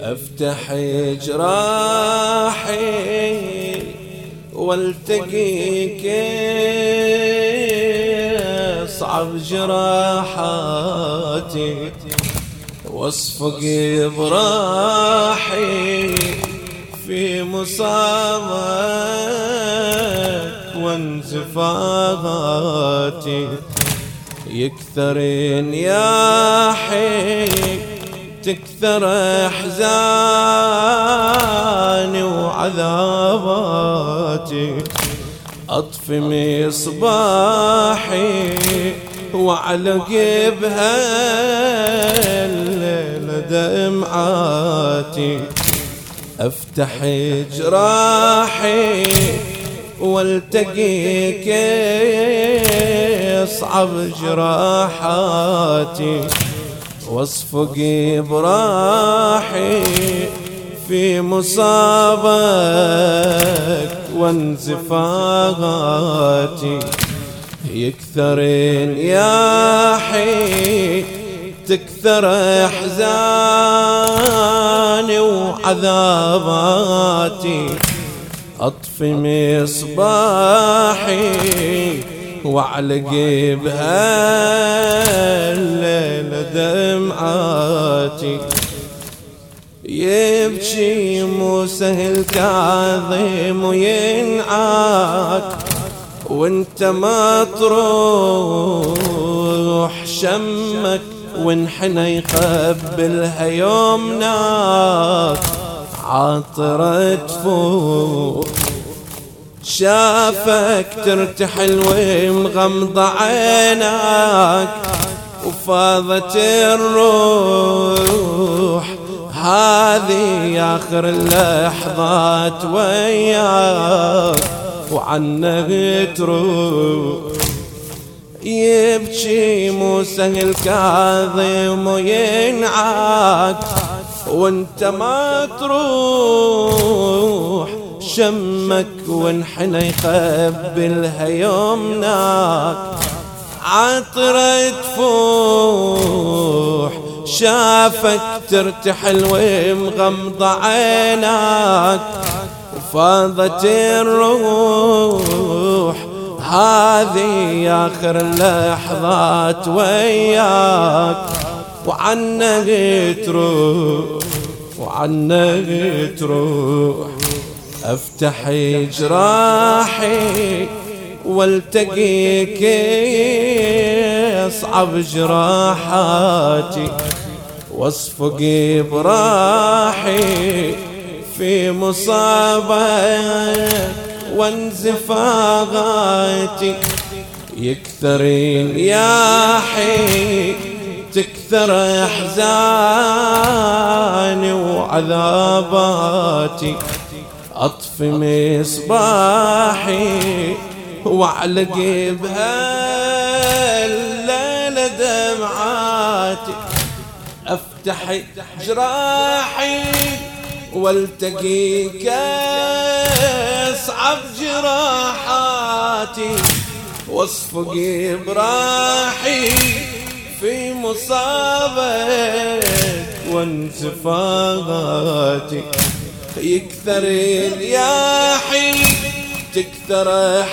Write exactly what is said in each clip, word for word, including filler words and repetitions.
افتح جراحي والتقيك، صعب جراحاتي واصفق براحي في مصابك وانزفاغاتي. يكثر نياحي تكثر احزاني وعذاباتي، اطفي مصباحي واعلق بها الليلة دمعاتي. افتح جراحي والتقيك، اصعب جراحاتي واصفق براحي في مصابك وانزفاغاتي. يكثر نياحي تكثر احزاني وعذاباتي، اطفي مصباحي واعلق بها الليلة دمعاتي. يبكي موسى الكاظم وينعاد وانت ما تروح، شمك وانحنى يقبلها يومناك عاطرة فوق. شافك ترتحل ومغمض عينك وفاضت الروح، هذه آخر اللحظات وياك وعنك تروح. يبكي موسى الكاظم وينعاد وانت ما تروح، شمك وانحنى يقبلها يومناك عاطرة تفوح. شافك ترتحل ومغمض عينك وفاضت الروح، هذه آخر اللحظات وياك وعنك تروح وعنك تروح. افتح جراحي والتقيك، اصعب جراحاتي واصفق براحي في مصابك وانزفاغاتي. يكثر نياحي تكثر احزاني وعذاباتي، اطفي مصباحي واعلق بها الليلة دمعاتي. افتح جراحي والتقيك، اصعب جراحاتي واصفق براحي في مصابك وانزفاغاتي. يكثر نياحي تكثر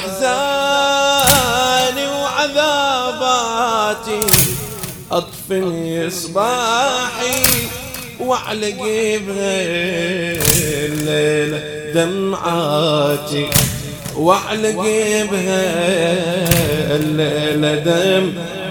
احزاني وعذاباتي، اطفي اصباحي واعلق بها الليلة دمعاتي، واعلق بها الليلة دم.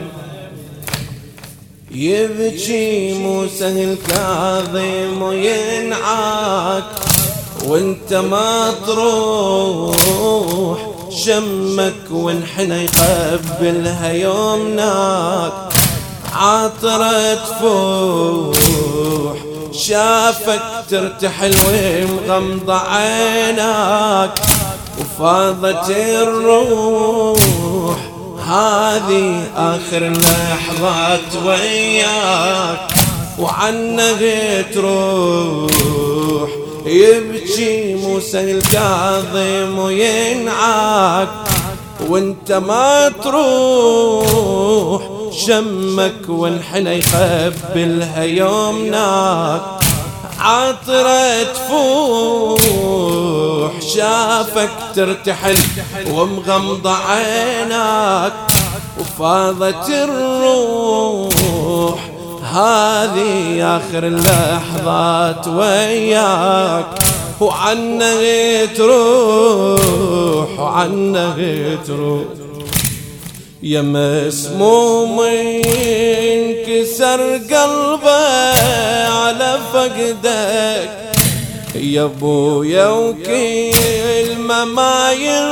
يبكي موسى الكاظم وينعاد وانت ما تروح، شمك وانحنى يقبلها يومناك عاطرة تفوح. شافك ترتحل ومغمض عينك وفاضت الروح، هذه آخر لحظات وياك وعنك تروح. يبكي موسى الكاظم وينعاد وانت ما تروح، شمك وانحنى يقبلها يومناك عاطرة تفوح شافك ترتحل ومغمض عينك وفاضت الروح هذه آخر اللحظات وياك وعنه تروح وعنه تروح يا مسموم انكسر قلبه على فقدك يا ابويا وكلمة ما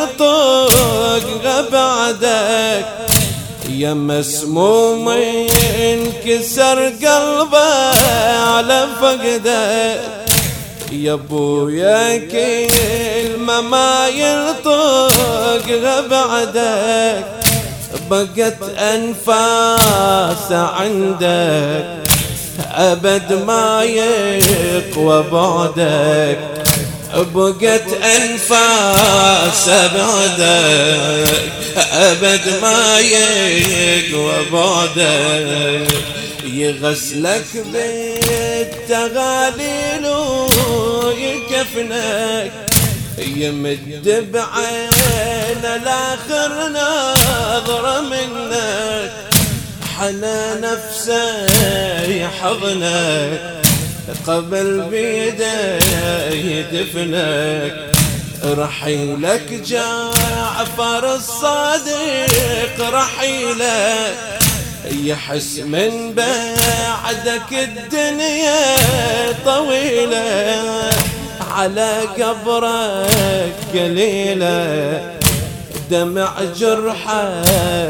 ينطق بعدك يا مسموم انكسر قلبه على فقدك يا ابويا كلمة ما ينطق بعدك بقت أنفاس عندك أبد ما يقوى بعدك بقت أنفاس بعدك أبد ما يقوى بعدك يغسلك بالتغاليل ويكفنك يمد بعين الآخر نظرة منك حنى نفسه يحضنك قبل بيده يدفنك رحيلك جعفر الصادق رحيلك يحس من بعدك الدنيا طويلة على قبرك قليلة دمع جرحه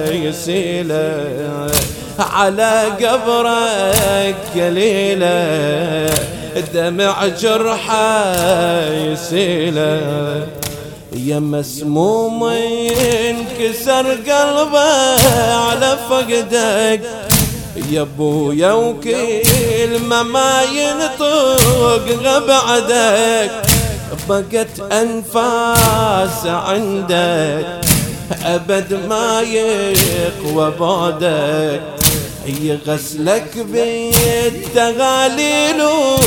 يسيله على قبرك قليلة دمع جرحه يسيله يا مسموم انكسر قلبه على فقدك يا ابويا وكلمة ما ينطق بعدك بقت أنفاس عندك أبد ما يقوى بعدك يغسلك بالتغاليل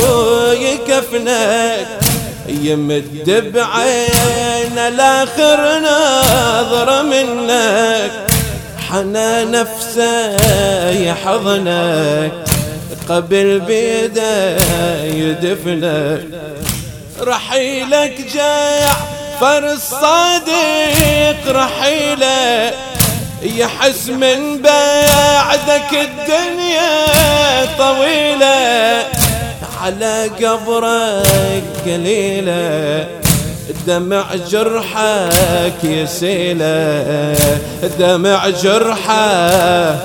ويكفنك يمد بعين الآخر نظرة منك حنى نفسه يحضنك قبل بيده يدفنك رحيلك جعفر الصادق رحيلك يحس من بعدك الدنيا طويلة على قبرك قليلة دمع جرحك يسيله دمع جرحه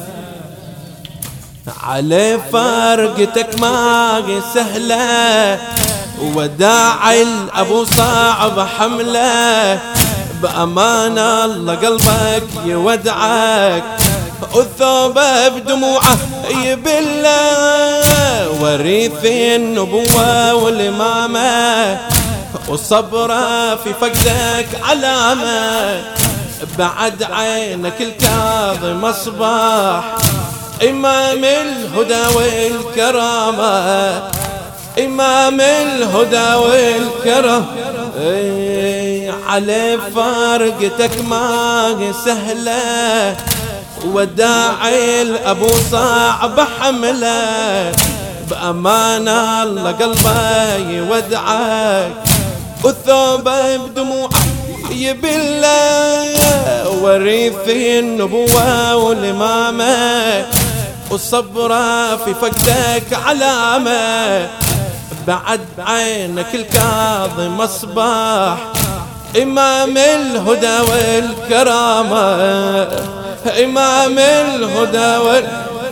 على فرقتك ما سهلة وداع الأبو صعب حمله بأمان الله قلبك يودعك والثوبة بدموعه يبله وريث النبوة والإمامة وصبره في فقدك علامة بعد عينك الكاظم مصباح إمام الهدى والكرامة إمام الهدى والكرم اي على فارقتك ما سهلة وداعي الأبو صعب حمله بأمان الله قلبه يودعك والثوبة بدموعه يبله وريث النبوة والإمامة والصبرة في فقدك علامة بعد عينك الكاظم مصباح إمام الهدى والكرامة إمام الهدى وال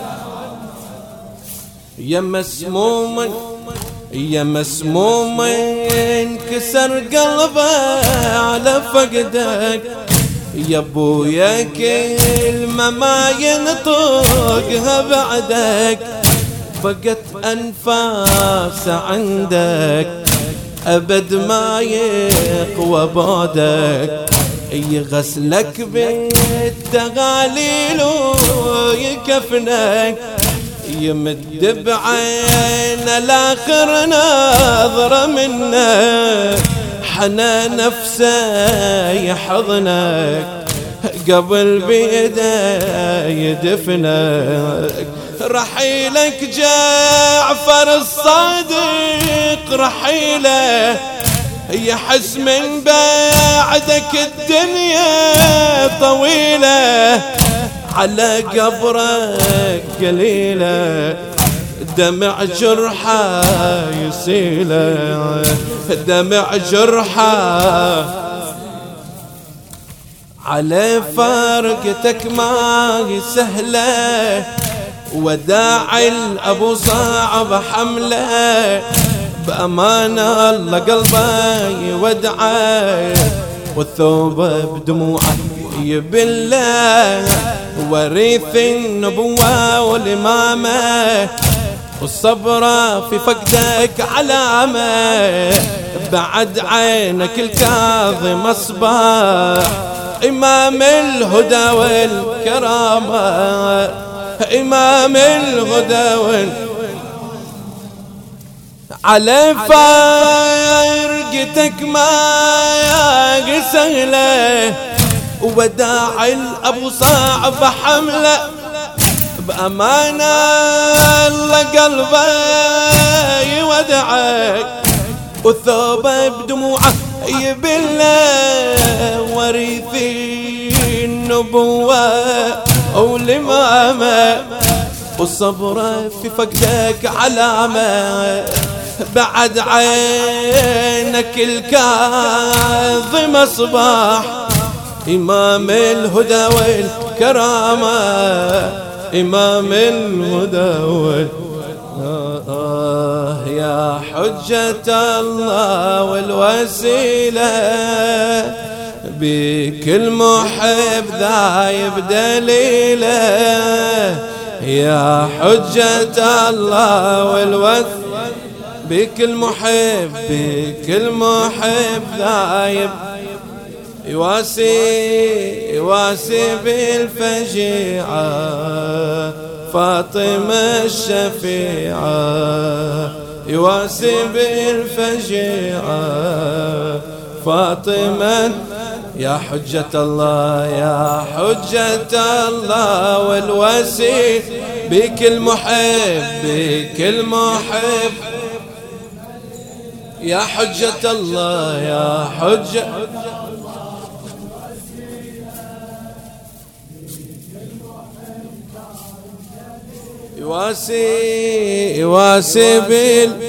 يا مسموم يا مسموم انكسر قلبه على فقدك يا ابويا كلمة ما ينطقها بعدك بقت أنفاس عندك أبد ما يقوى بعدك يغسلك بالتغاليل ويكفنك يمد بعين الاخر ناظرة منه، حنى نفسه يحضنك قبل بيده يدفنك. رحيلك جعفر الصادق رحيله، يحس من بعدك الدنيا طويلة، على قبرك قليلة دمع جرحه يسيله، دمع جرحه على فارقتك ما هي سهلة، وداع الأبو صعب حمله، بأمانة الله قلبه يودعه، والثوب بدموعه يبله، وريث النبوة والإمامة، والصبر في فقدك علامة، بعد عينك الكاظم أصبح إمام الهدى والكرامة، إمام الهدى والكرامة. على فارقتك ما سهلة، وداع الأبو صعب حمله، بأمانة الله قلبه يودعك، والثوبة بدموعه يبله، وريثي النبوة والإمامة، والصبر في فقدك علامة، بعد عينك الكاظم أصبح إمام الهدى والكرامة، إمام الهدى والكرامة. آه يا حجة الله والوسيلة، بكل محب ذايب دليله، يا حجة الله والوسيلة، بكل محب بكل محب ذايب، يواسي يواسي بالفجيعة، فاطمة الشفيعة، يواسي بالفجيعة فاطمة. يا حجة الله يا حجة الله والوسيل، بكل محب بكل محب، يا حجة الله يا حجة، يواسي يواسي بال